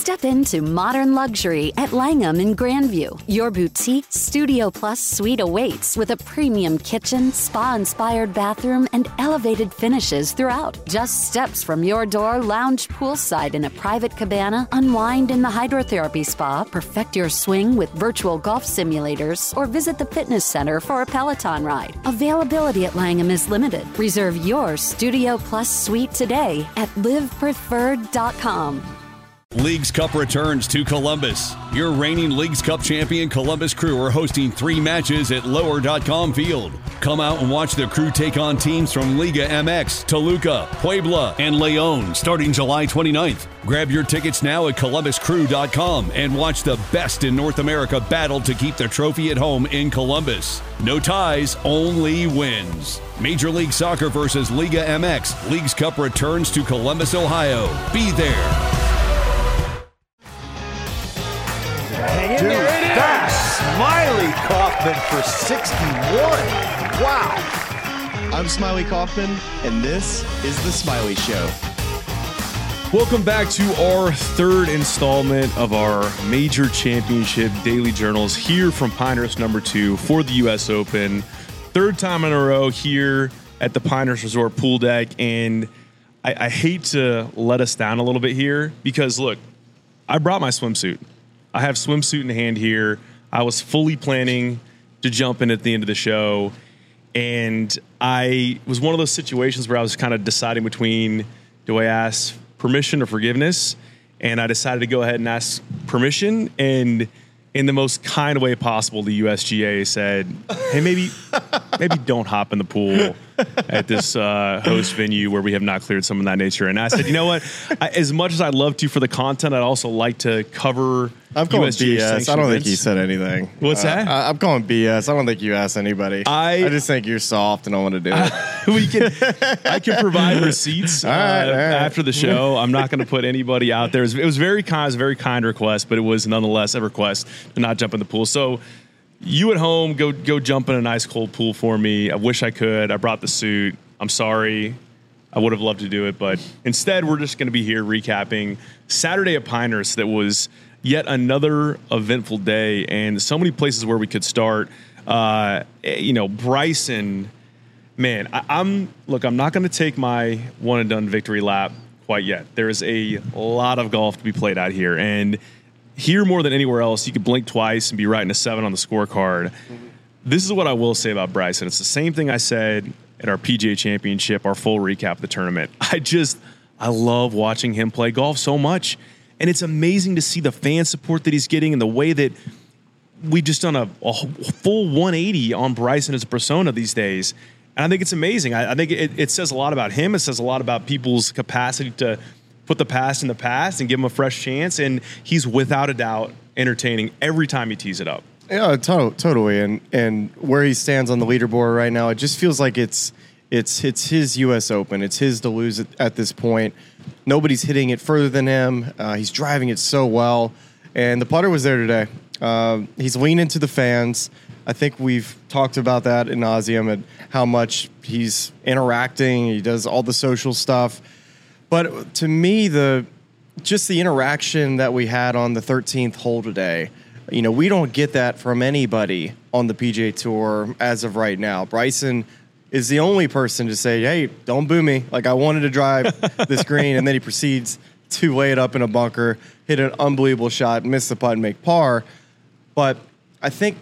Step into modern luxury at Langham in Grandview. Your boutique Studio Plus suite awaits with a premium kitchen, spa-inspired bathroom, and elevated finishes throughout. Just steps from your door, lounge poolside in a private cabana, unwind in the hydrotherapy spa, perfect your swing with virtual golf simulators, or visit the fitness center for a Peloton ride. Availability at Langham is limited. Reserve your Studio Plus suite today at livepreferred.com. Leagues Cup returns to Columbus. Your reigning Leagues Cup champion Columbus Crew are hosting 3 matches at Lower.com Field. Come out and watch the Crew take on teams from Liga MX, Toluca, Puebla, and León starting July 29th. Grab your tickets now at columbuscrew.com and watch the best in North America battle to keep the trophy at home in Columbus. No ties, only wins. Major League Soccer versus Liga MX. Leagues Cup returns to Columbus, Ohio. Be there. Dude, that's Smiley Kaufman for 61. Wow. I'm Smiley Kaufman, and this is The Smiley Show. Welcome back to our third installment of our Major Championship Daily Journals here from Pinehurst number 2 for the U.S. Open. Third time in a row here at the Pinehurst Resort Pool Deck, and I hate to let us down a little bit here because, look, I brought my swimsuit. I have swimsuit in hand here. I was fully planning to jump in at the end of the show. And I was one of those situations where I was kind of deciding between, do I ask permission or forgiveness? And I decided to go ahead and ask permission. And in the most kind way possible, the USGA said, hey, maybe don't hop in the pool at this host venue where we have not cleared some of that nature. And I said, you know what? As much as I'd love to for the content, I'd also like to cover I'm calling USGA BS. I don't think you said anything. What's that? I'm calling BS. I don't think you asked anybody. I just think you're soft and don't want to do it. I can provide receipts all right. after the show. I'm not going to put anybody out there. It was very kind. It was a very kind request, but it was nonetheless a request to not jump in the pool. So you at home, go jump in a nice cold pool for me. I wish I could. I brought the suit. I'm sorry. I would have loved to do it, but instead we're just going to be here recapping Saturday at Pinehurst. That was yet another eventful day, and so many places where we could start. Bryson, man, I'm not going to take my one and done victory lap quite yet. There is a lot of golf to be played out here, and here more than anywhere else, you could blink twice and be writing a 7 on the scorecard. Mm-hmm. This is what I will say about Bryson. It's the same thing I said at our PGA Championship, our full recap of the tournament. I love watching him play golf so much. And it's amazing to see the fan support that he's getting and the way that we've just done a full 180 on Bryson as a persona these days. And I think it's amazing. I think it says a lot about him. It says a lot about people's capacity to put the past in the past and give him a fresh chance. And he's without a doubt entertaining every time he tees it up. Yeah, totally. And where he stands on the leaderboard right now, it just feels like it's his U.S. Open. It's his to lose at this point. Nobody's hitting it further than him. He's driving it so well. And the putter was there today. He's leaning to the fans. I think we've talked about that in nauseum and how much he's interacting. He does all the social stuff. But to me, the interaction that we had on the 13th hole today, we don't get that from anybody on the PGA Tour as of right now. Bryson is the only person to say, hey, don't boo me. Like, I wanted to drive this green, and then he proceeds to lay it up in a bunker, hit an unbelievable shot, miss the putt, and make par. But I think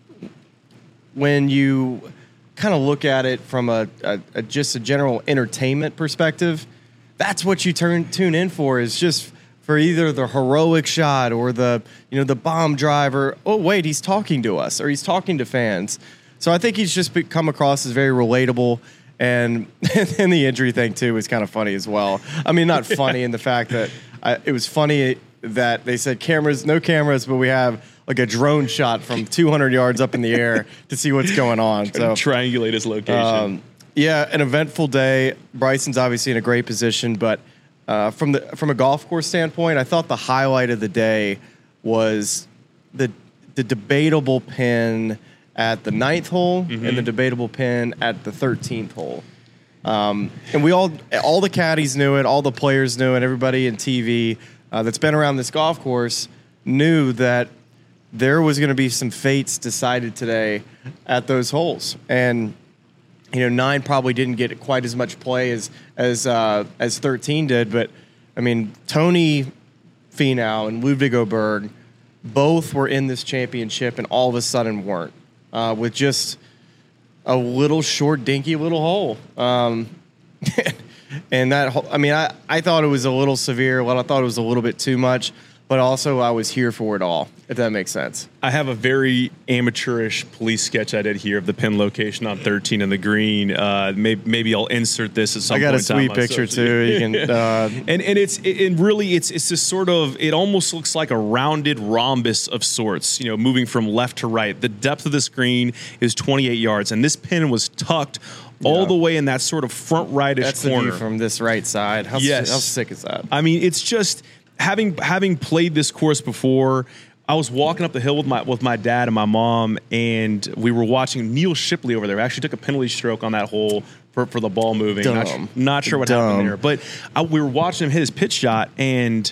when you kind of look at it from just a general entertainment perspective, that's what you tune in for, is just for either the heroic shot or the bomb drive, or, oh, wait, he's talking to us, or he's talking to fans. So I think he's just come across as very relatable, and the injury thing too was kind of funny as well. I mean, not funny in the fact that it was funny that they said no cameras, but we have like a drone shot from 200 yards up in the air to see what's going on. So triangulate his location. An eventful day. Bryson's obviously in a great position, but from a golf course standpoint, I thought the highlight of the day was the debatable pin at the 9th hole, mm-hmm. and the debatable pin at the 13th hole. And we all the caddies knew it, all the players knew it, everybody in TV. that's been around this golf course knew that there was going to be some fates decided today at those holes. And 9 probably didn't get quite as much play as 13 did, but I mean, Tony Finau and Ludvig Åberg both were in this championship and all of a sudden weren't, with just a little short, dinky little hole. And that, I thought it was a little severe. Well, I thought it was a little bit too much, but also I was here for it all, if that makes sense. I have a very amateurish police sketch I did here of the pin location on 13 and the green. Maybe I'll insert this at some point. I got a sweet picture too. You can, and it's this sort of, it almost looks like a rounded rhombus of sorts, moving from left to right. The depth of this green is 28 yards, and this pin was tucked all the way in that sort of front rightish that's corner. The view from this right side. How sick is that? I mean, it's just having played this course before. I was walking up the hill with my dad and my mom, and we were watching Neil Shipley over there. Actually took a penalty stroke on that hole for the ball moving. Not sure what happened there, but we were watching him hit his pitch shot, and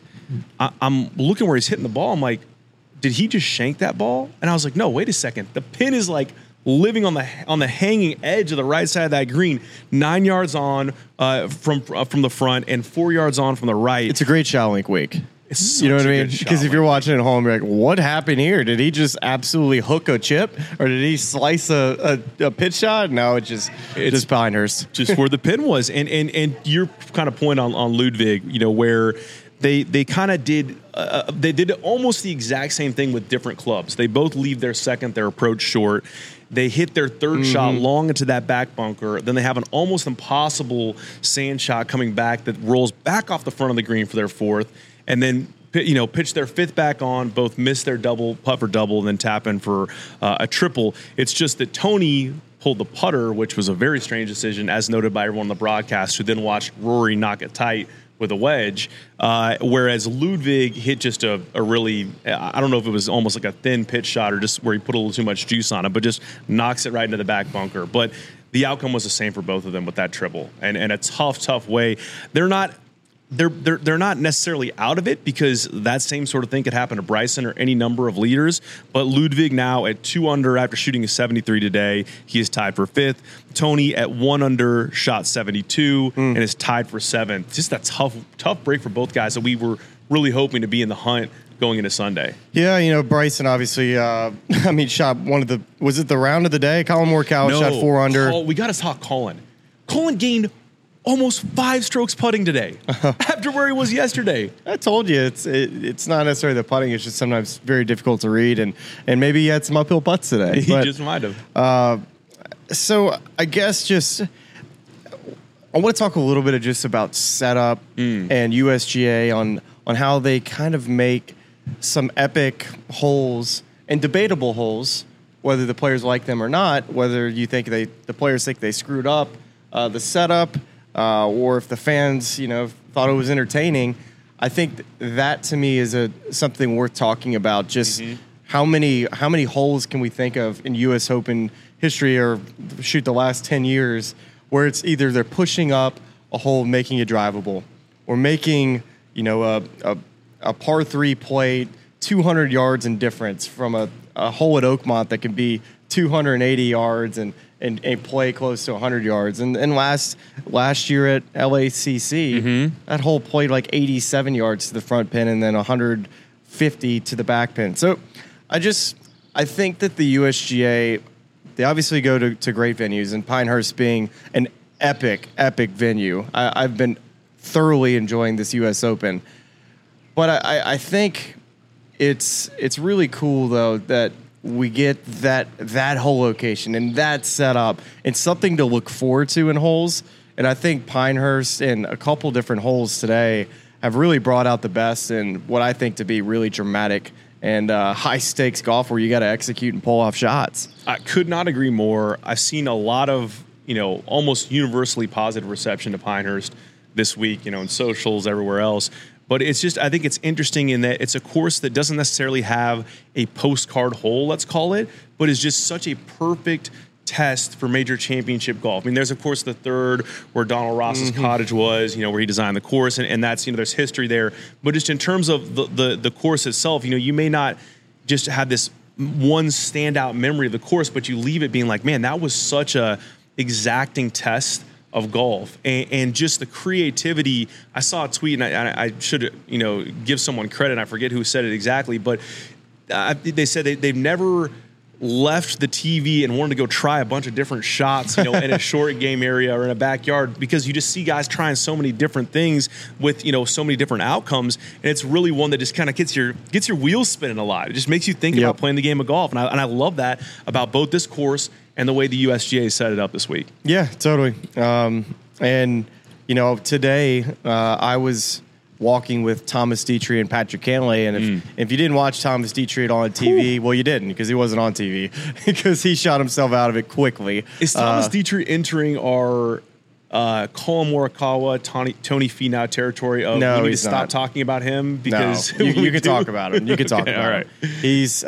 I'm looking where he's hitting the ball. I'm like, did he just shank that ball? And I was like, no, wait a second. The pin is like living on the hanging edge of the right side of that green, 9 yards on from the front and 4 yards on from the right. It's a great Shot Link week. It's you know what I mean? Because if you're watching at home, you're like, what happened here? Did he just absolutely hook a chip, or did he slice a pitch shot? No, it's just Pinehurst. Just where the pin was. And your kind of point on Ludvig, where they kind of did they did almost the exact same thing with different clubs. They both leave their second, their approach short. They hit their third shot long into that back bunker. Then they have an almost impossible sand shot coming back that rolls back off the front of the green for their fourth. And then, pitch their fifth back on, both miss their putt for double, and then tap in for a triple. It's just that Tony pulled the putter, which was a very strange decision, as noted by everyone on the broadcast, who then watched Rory knock it tight with a wedge, whereas Ludvig hit just a really, I don't know if it was almost like a thin pitch shot or just where he put a little too much juice on it, but just knocks it right into the back bunker. But the outcome was the same for both of them with that triple, and a tough way. They're not necessarily out of it, because that same sort of thing could happen to Bryson or any number of leaders. But Ludvig now at 2 under after shooting a 73 today, he is tied for 5th. Tony at 1 under shot 72 and is tied for 7th. Just a tough break for both guys that we were really hoping to be in the hunt going into Sunday. Yeah, Bryson obviously, shot one of the, was it the round of the day? Colin Morikawa shot 4 under. We got to talk Colin. Colin gained almost 5 strokes putting today after where he was yesterday. I told you it's not necessarily the putting; it's just sometimes very difficult to read, and maybe he had some uphill putts today. He just might have. So I guess I want to talk a little bit just about setup and USGA on how they kind of make some epic holes and debatable holes, whether the players like them or not, whether you think the players think they screwed up the setup. Or if the fans, thought it was entertaining. I think that to me is something worth talking about. Just how many holes can we think of in U.S. Open history, or the last 10 years, where it's either they're pushing up a hole, making it drivable, or making a par 3 plate 200 yards in difference from a hole at Oakmont that can be 280 yards and play close to 100 yards. And last year at LACC, that hole played like 87 yards to the front pin and then 150 to the back pin. So I think that the USGA, they obviously go to great venues, and Pinehurst being an epic venue. I've been thoroughly enjoying this U.S. Open. But I think it's really cool, though, that we get that whole location and that setup and something to look forward to in holes. And I think Pinehurst and a couple different holes today have really brought out the best in what I think to be really dramatic and high-stakes golf where you got to execute and pull off shots. I could not agree more. I've seen a lot of, almost universally positive reception to Pinehurst this week, in socials, everywhere else. But it's just, I think it's interesting in that it's a course that doesn't necessarily have a postcard hole, let's call it, but is just such a perfect test for major championship golf. I mean, there's, of course, the third where Donald Ross's cottage was, where he designed the course, and that's, there's history there. But just in terms of the course itself, you may not just have this one standout memory of the course, but you leave it being like, man, that was such a exacting test of golf, and just the creativity. I saw a tweet, and I should give someone credit. I forget who said it exactly, but they said they've never left the TV and wanted to go try a bunch of different shots, in a short game area or in a backyard, because you just see guys trying so many different things with, so many different outcomes. And it's really one that just kind of gets your wheels spinning a lot. It just makes you think about playing the game of golf. And I love that about both this course and the way the USGA set it up this week. Yeah, totally. And, today I was walking with Thomas Dietrich and Patrick Cantlay, and if you didn't watch Thomas Dietrich on TV, well, you didn't, because he wasn't on TV, because he shot himself out of it quickly. Is Thomas Dietrich entering our Colin Morikawa, Tony Finau territory of we need to stop talking about him? Because you can talk about him. You can talk about him. He's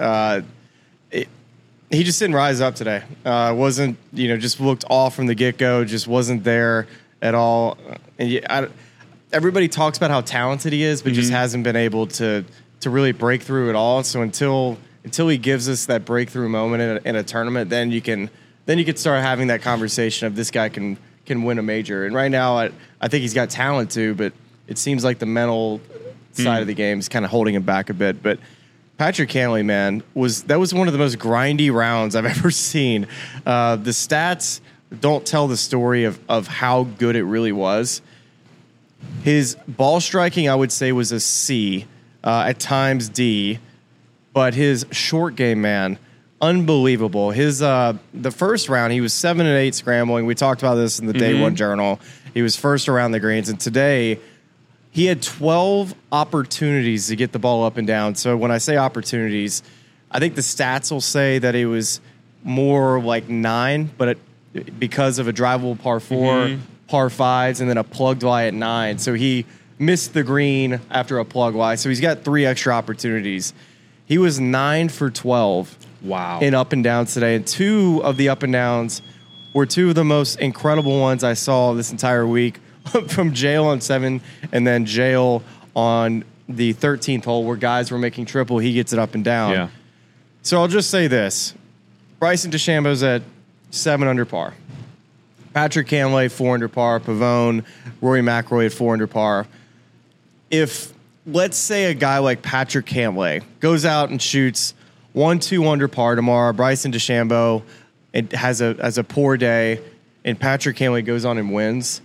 he just didn't rise up today. Wasn't just looked off from the get go. Just wasn't there at all. And everybody talks about how talented he is, but just hasn't been able to really break through at all. So until he gives us that breakthrough moment in a tournament, then you can start having that conversation of this guy can win a major. And right now, I think he's got talent too, but it seems like the mental side of the game is kind of holding him back a bit. But Patrick Cantlay, man, was one of the most grindy rounds I've ever seen. The stats don't tell the story of how good it really was. His ball striking, I would say, was a C, at times D, but his short game, man, unbelievable. His the first round, he was 7-8 scrambling. We talked about this in the Day One Journal. He was first around the greens, and today he had 12 opportunities to get the ball up and down. So when I say opportunities, I think the stats will say that it was more like 9, but because of a drivable par 4. Par 5s, and then a plugged lie at 9. So he missed the green after a plug lie. So he's got 3 extra opportunities. He was 9 for 12. Wow. In up and downs today. And 2 of the up and downs were 2 of the most incredible ones I saw this entire week, from Jail on 7 and then Jail on the 13th hole, where guys were making triple. He gets it up and down. Yeah. So I'll just say this. Bryson DeChambeau's at 7 under par. Patrick Cantlay, 4 under par. Pavone, Rory McIlroy at 4 under par. If, let's say, a guy like Patrick Cantlay goes out and shoots 1-2 under par tomorrow, Bryson DeChambeau has a poor day, and Patrick Cantlay goes on and wins,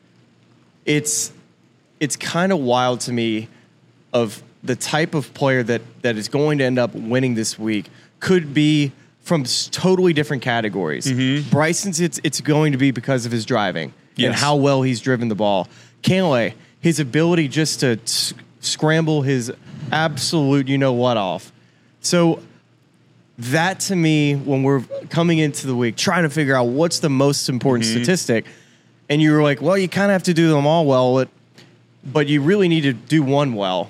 it's kind of wild to me of the type of player that is going to end up winning this week could be from totally different categories. Bryson's, it's going to be because of his driving and how well he's driven the ball. Cantlay, his ability just to scramble his absolute you-know-what off. So that, to me, when we're coming into the week, trying to figure out what's the most important statistic, and you're like, well, you kind of have to do them all well, but you really need to do one well.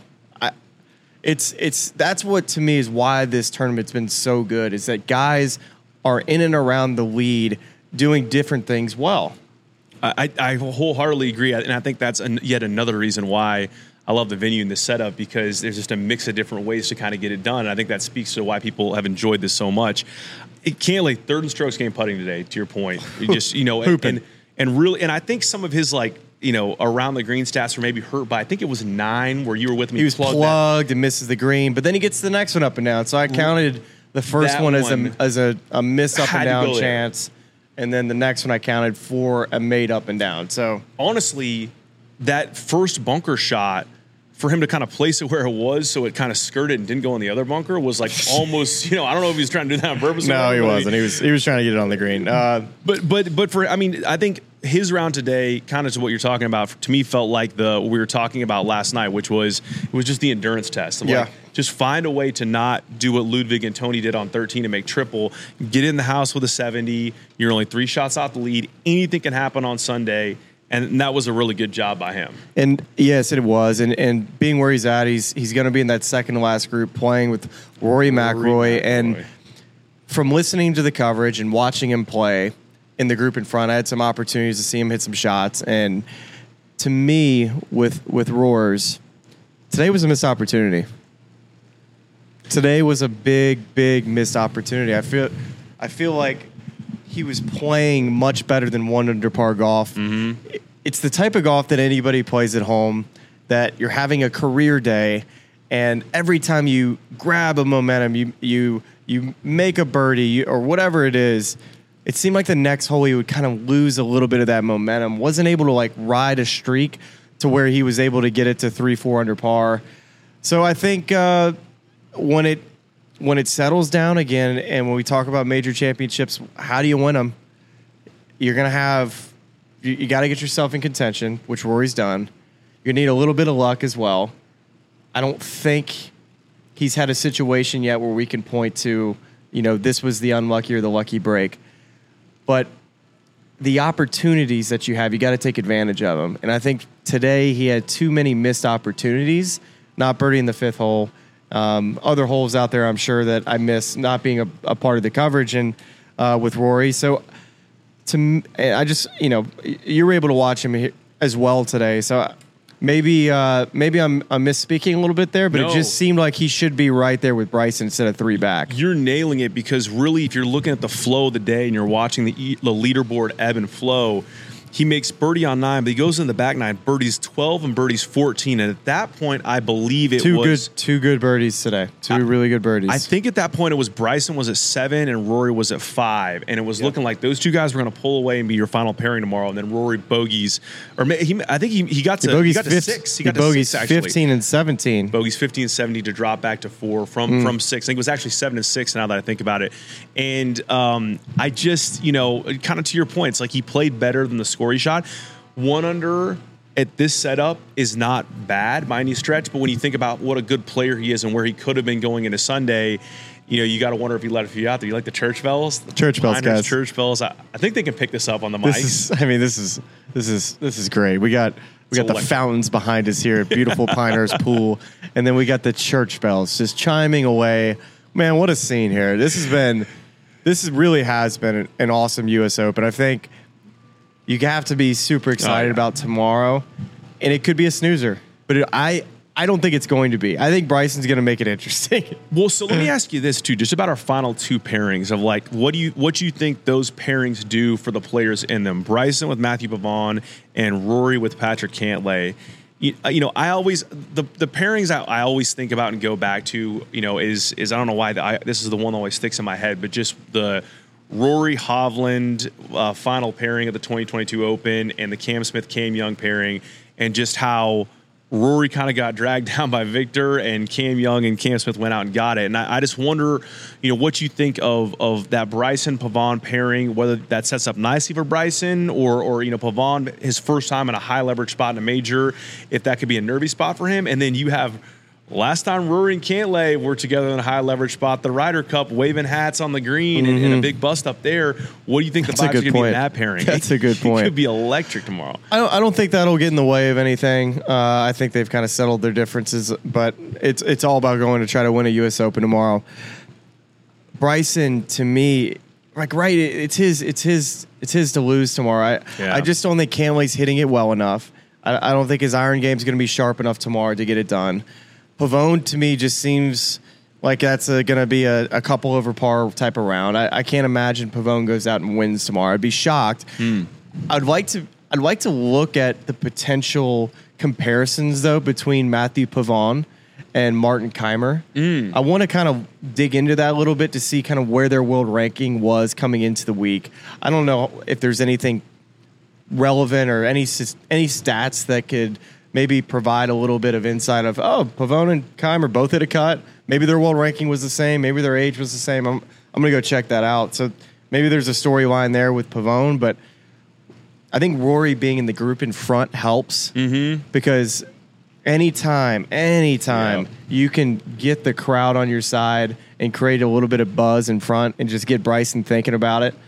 That's what, to me, is why this tournament's been so good, is that guys are in and around the lead doing different things well. I wholeheartedly agree, and I think that's yet another reason why I love the venue and the setup, because there's just a mix of different ways to kind of get it done. And I think that speaks to why people have enjoyed this so much. Cantlay, third in strokes gained putting today, to your point. You just, and really, and I think some of his, around the green stats were maybe hurt by, I think it was 9 where you were with me. He was plugged and misses the green, but then he gets the next one up and down. So I counted the first one as a miss up and down chance, and then the next one I counted for a made up and down. So honestly, that first bunker shot, for him to kind of place it where it was so it kind of skirted and didn't go in the other bunker, was like almost, I don't know if he was trying to do that on purpose. No, he wasn't. He was trying to get it on the green. But for, I think his round today, kind of to what you're talking about, to me felt like what we were talking about last night, which was, it was just the endurance test. Just find a way to not do what Ludwig and Tony did on 13 and make triple. Get in the house with a 70. You're only 3 shots off the lead. Anything can happen on Sunday. And that was a really good job by him. And yes, it was. And being where he's at, he's going to be in that second to last group playing with Rory McIlroy. And from listening to the coverage and watching him play in the group in front, I had some opportunities to see him hit some shots. And to me, with Roars, today was a missed opportunity. Today was a big, big missed opportunity. I feel like he was playing much better than 1 under par golf. Mm-hmm. It's the type of golf that anybody plays at home, that you're having a career day, and every time you grab a momentum, you make a birdie or whatever it is, it seemed like the next hole he would kind of lose a little bit of that momentum. Wasn't able to like ride a streak to where he was able to get it to 3-4 under par. So I think when it settles down again, and when we talk about major championships, how do you win them? You're gonna have you got to get yourself in contention, which Rory's done. You need a little bit of luck as well. I don't think he's had a situation yet where we can point to, this was the unlucky or the lucky break. But the opportunities that you have, you got to take advantage of them. And I think today he had too many missed opportunities, not birdieing the 5th hole. Other holes out there, I'm sure that I missed not being a part of the coverage and with Rory. So I just, you were able to watch him as well today. So maybe I'm misspeaking a little bit there, but it just seemed like he should be right there with Bryson instead of 3 back. You're nailing it, because really, if you're looking at the flow of the day and you're watching the leaderboard ebb and flow, he makes birdie on 9, but he goes in the back 9, birdies 12 and birdies 14. And at that point, I believe it was two good birdies today. Two really good birdies. I think at that point it was Bryson was at 7 and Rory was at 5, and it was looking like those two guys were going to pull away and be your final pairing tomorrow. And then Rory bogeys, I think he got to 6. He got to 6 actually. 15 and 17. Bogeys 15 and 17 to drop back to 4 from 6. I think it was actually 7 and 6 now that I think about it. And I just, kind of to your point, it's like he played better than the score he shot. 1 under at this setup is not bad by any stretch, but when you think about what a good player he is and where he could have been going into Sunday, you got to wonder if he let a few out there. You like the church bells? Church bells, guys. Church bells. I think they can pick this up on the mics. This is great. We got the fountains behind us here at beautiful Pinehurst Pool, and then we got the church bells just chiming away. Man, what a scene here! This really has been an awesome U.S. Open. I think you have to be super excited about tomorrow, and it could be a snoozer. But I don't think it's going to be. I think Bryson's going to make it interesting. Well, so let me ask you this too, just about our final 2 pairings of like what do you think those pairings do for the players in them? Bryson with Matthew Pavon and Rory with Patrick Cantlay. I always the pairings I always think about and go back to, is I don't know why this is the one that always sticks in my head, but just the Rory Hovland final pairing of the 2022 Open and the Cam Smith Cam Young pairing, and just how Rory kind of got dragged down by Victor, and Cam Young and Cam Smith went out and got it. And I just wonder, what you think of that Bryson Pavon pairing, whether that sets up nicely for Bryson or Pavon, his first time in a high leverage spot in a major, if that could be a nervy spot for him. And then you have last time Rory and Cantlay were together in a high leverage spot, the Ryder Cup, waving hats on the green and a big bust up there. What do you think the vibes are going to be in that pairing? That's a good point. It could be electric tomorrow. I don't think that'll get in the way of anything. I think they've kind of settled their differences, but it's all about going to try to win a U.S. Open tomorrow. Bryson, to me, it's his to lose tomorrow. I just don't think Cantlay's hitting it well enough. I don't think his iron game is going to be sharp enough tomorrow to get it done. Pavone, to me, just seems like that's going to be a couple over par type of round. I can't imagine Pavone goes out and wins tomorrow. I'd be shocked. I'd like to look at the potential comparisons, though, between Matthew Pavone and Martin Keimer. I want to kind of dig into that a little bit to see kind of where their world ranking was coming into the week. I don't know if there's anything relevant or any stats that could maybe provide a little bit of insight of, Pavone and Keimer both hit a cut. Maybe their world ranking was the same. Maybe their age was the same. I'm going to go check that out. So maybe there's a storyline there with Pavone, but I think Rory being in the group in front helps because anytime you can get the crowd on your side and create a little bit of buzz in front and just get Bryson thinking about it,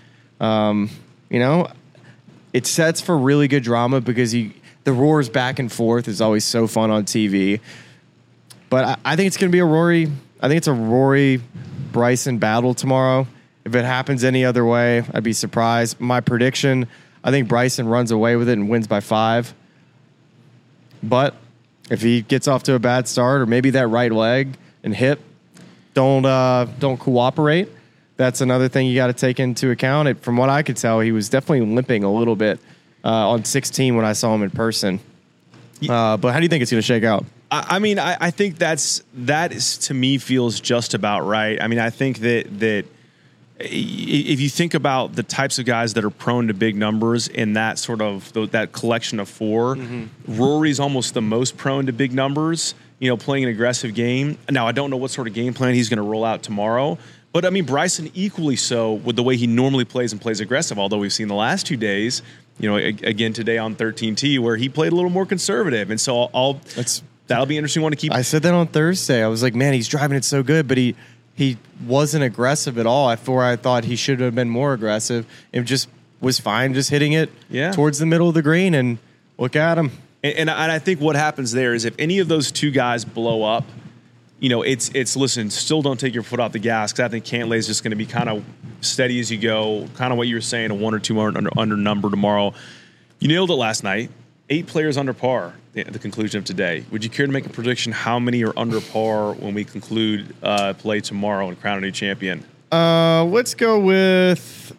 it sets for really good drama because the roars back and forth is always so fun on TV. But I think it's going to be a Rory Bryson battle tomorrow. If it happens any other way, I'd be surprised. My prediction, I think Bryson runs away with it and wins by 5. But if he gets off to a bad start, or maybe that right leg and hip don't cooperate, that's another thing you got to take into account. From what I could tell, he was definitely limping a little bit on 16 when I saw him in person. But how do you think it's going to shake out? I mean, I think that is, to me, feels just about right. I mean, I think that if you think about the types of guys that are prone to big numbers in that sort of that collection of 4, Rory's almost the most prone to big numbers, playing an aggressive game. Now, I don't know what sort of game plan he's going to roll out tomorrow, but I mean, Bryson equally so with the way he normally plays and plays aggressive, although we've seen the last 2 days, again today on 13T, where he played a little more conservative. And so that'll be an interesting one to keep. I said that on Thursday. I was like, man, he's driving it so good, but he wasn't aggressive at all. I thought he should have been more aggressive. It just was fine, just hitting it towards the middle of the green, and look at him. And I think what happens there is if any of those 2 guys blow up, it's listen, still don't take your foot off the gas, because I think Cantlay is just going to be kind of steady as you go, kind of what you were saying, a 1 or 2 under number tomorrow. You nailed it last night. 8 players under par at the conclusion of today. Would you care to make a prediction how many are under par when we conclude play tomorrow and crown a new champion? Let's go with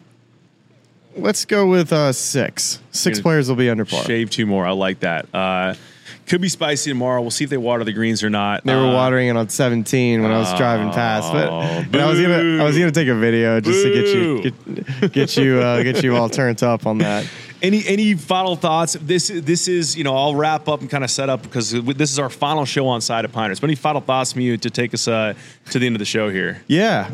6. 6 players will be under par. Shave 2 more. I like that. Could be spicy tomorrow. We'll see if they water the greens or not. They were watering it on 17 when I was driving past, but I was gonna take a video just to get you all turned up on that. Any final thoughts? This is I'll wrap up and kind of set up, because this is our final show on Side of Pinehurst. But any final thoughts from you to take us to the end of the show here? Yeah.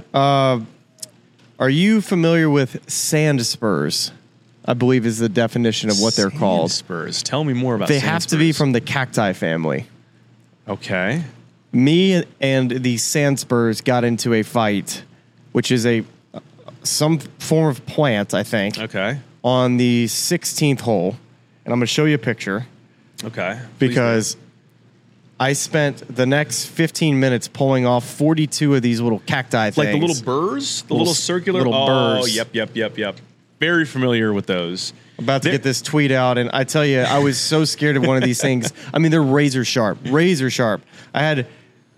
Are you familiar with sand spurs? I believe is the definition of what they're called. Spurs. Tell me more about. They have to be from the cacti family. Okay. Me and the sand spurs got into a fight, which is some form of plant, I think. Okay. On the 16th hole, and I'm going to show you a picture. Okay. Because I spent the next 15 minutes pulling off 42 of these little cacti things. Like the little burrs? The little circular? Burrs. Yep. Very familiar with those. I'm about to get this tweet out, and I tell you, I was so scared of one of these things. I mean, they're razor sharp. I had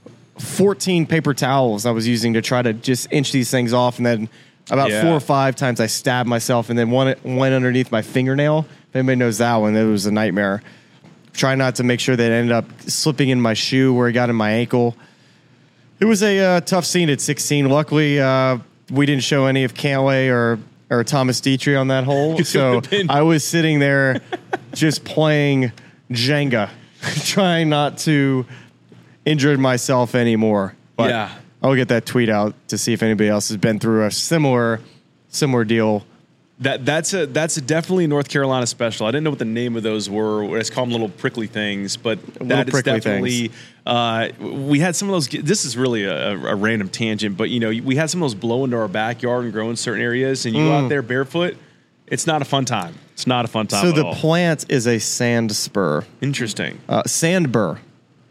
14 paper towels I was using to try to just inch these things off, and then about 4 or 5 times I stabbed myself, and then one went underneath my fingernail. If anybody knows that one, it was a nightmare. Try not to make sure that it ended up slipping in my shoe where it got in my ankle. It was a tough scene at 16. Luckily, we didn't show any of Cantlay or Thomas Dietrich on that hole. So I was sitting there just playing Jenga, trying not to injure myself anymore. But yeah. I'll get that tweet out to see if anybody else has been through a similar deal. That's definitely a North Carolina special. I didn't know what the name of those were. Let's call them little prickly things, but that is definitely. We had some of those. This is really a random tangent, but we had some of those blow into our backyard and grow in certain areas, and you go out there barefoot. It's not a fun time. It's not a fun time. So at the all. plant is a sand spur. Interesting. Sandbur.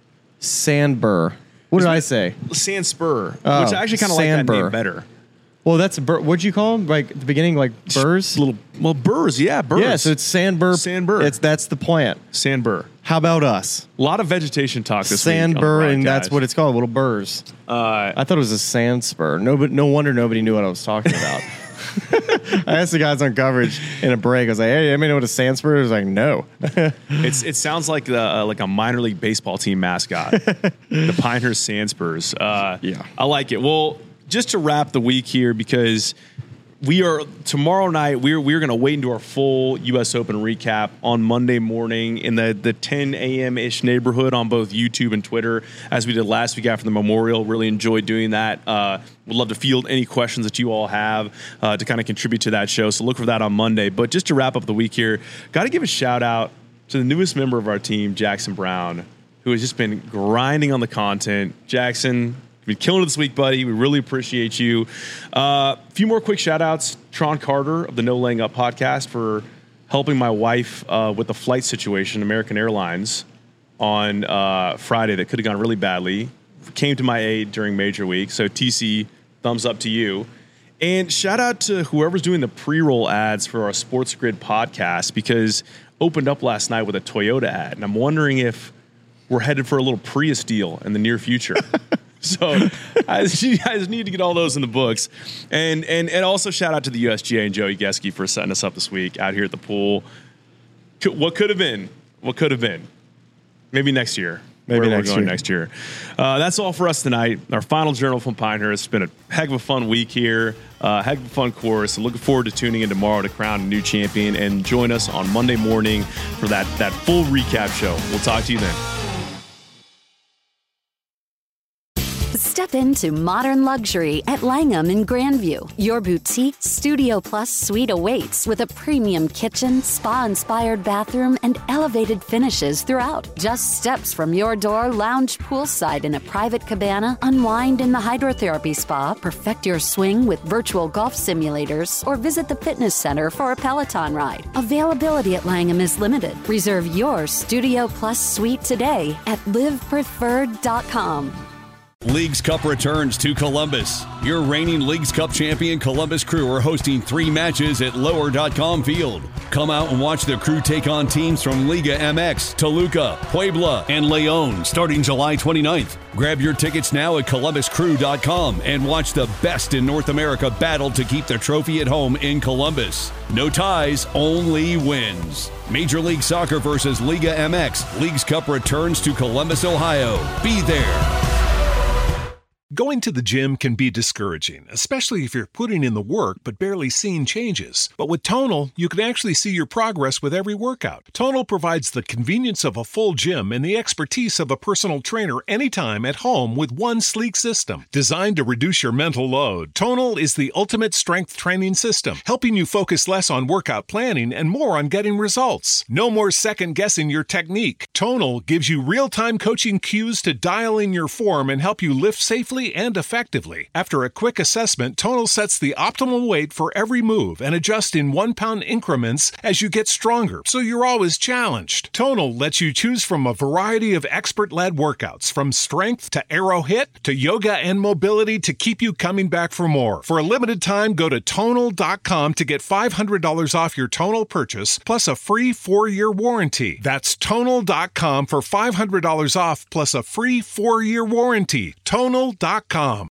What did I say? Sand spur, which Oh, I actually kind of like that sandbur. name better. Well, that's a burr. What'd you call them? Like at the beginning, like burrs? Burrs, yeah, burrs. Yeah, so it's sandbur. Sandbur. That's the plant. Sandbur. How about us? A lot of vegetation talk this week. Sandbur, and that's what it's called, little burrs. I thought it was a sand spur. No wonder nobody knew what I was talking about. I asked the guys on coverage in a break. I was like, "Hey, anybody know what a sand spur is?" Like, no. It sounds like a minor league baseball team mascot, the Pinehurst Sand Spurs. Yeah, I like it. Well, just to wrap the week here, because tomorrow night we're going to wait into our full U.S. Open recap on Monday morning in the 10 a.m. ish neighborhood on both YouTube and Twitter, as we did last week after the Memorial. Really enjoyed doing that. Would love to field any questions that you all have to kind of contribute to that show. So look for that on Monday. But just to wrap up the week here, got to give a shout out to the newest member of our team, Jackson Brown, who has just been grinding on the content. Jackson, you've been killing it this week, buddy. We really appreciate you. A few more quick shout-outs. Tron Carter of the No Laying Up podcast for helping my wife with the flight situation, American Airlines, on Friday that could have gone really badly. Came to my aid during Major Week. So, TC, thumbs up to you. And shout out to whoever's doing the pre-roll ads for our Sports Grid podcast, because opened up last night with a Toyota ad. And I'm wondering if we're headed for a little Prius deal in the near future. So you guys need to get all those in the books. And also shout out to the USGA and Joey Geske for setting us up this week out here at the pool. What could have been? Maybe next year. Next year. That's all for us tonight. Our final journal from Pinehurst. It's been a heck of a fun week here. Heck of a fun course. So looking forward to tuning in tomorrow to crown a new champion. And join us on Monday morning for that full recap show. We'll talk to you then. Step into modern luxury at Langham in Grandview. Your boutique Studio Plus suite awaits with a premium kitchen, spa-inspired bathroom, and elevated finishes throughout. Just steps from your door, lounge poolside in a private cabana, unwind in the hydrotherapy spa, perfect your swing with virtual golf simulators, or visit the fitness center for a Peloton ride. Availability at Langham is limited. Reserve your Studio Plus suite today at livepreferred.com. Leagues Cup returns to Columbus. Your reigning Leagues Cup champion Columbus Crew are hosting 3 matches at lower.com field. Come out and watch the Crew take on teams from Liga MX, Toluca, Puebla, and Leon starting July 29th. Grab your tickets now at columbuscrew.com and watch the best in North America battle to keep the trophy at home in Columbus. No ties, only wins. Major League Soccer versus Liga MX. Leagues Cup returns to Columbus, Ohio. Be there. Going to the gym can be discouraging, especially if you're putting in the work but barely seeing changes. But with Tonal, you can actually see your progress with every workout. Tonal provides the convenience of a full gym and the expertise of a personal trainer anytime at home with one sleek system. Designed to reduce your mental load, Tonal is the ultimate strength training system, helping you focus less on workout planning and more on getting results. No more second-guessing your technique. Tonal gives you real-time coaching cues to dial in your form and help you lift safely and effectively. After a quick assessment, Tonal sets the optimal weight for every move and adjusts in 1-pound increments as you get stronger, so you're always challenged. Tonal lets you choose from a variety of expert-led workouts, from strength to aero hit to yoga and mobility, to keep you coming back for more. For a limited time, go to Tonal.com to get $500 off your Tonal purchase, plus a free 4-year warranty. That's Tonal.com for $500 off, plus a free 4-year warranty. Tonal.com.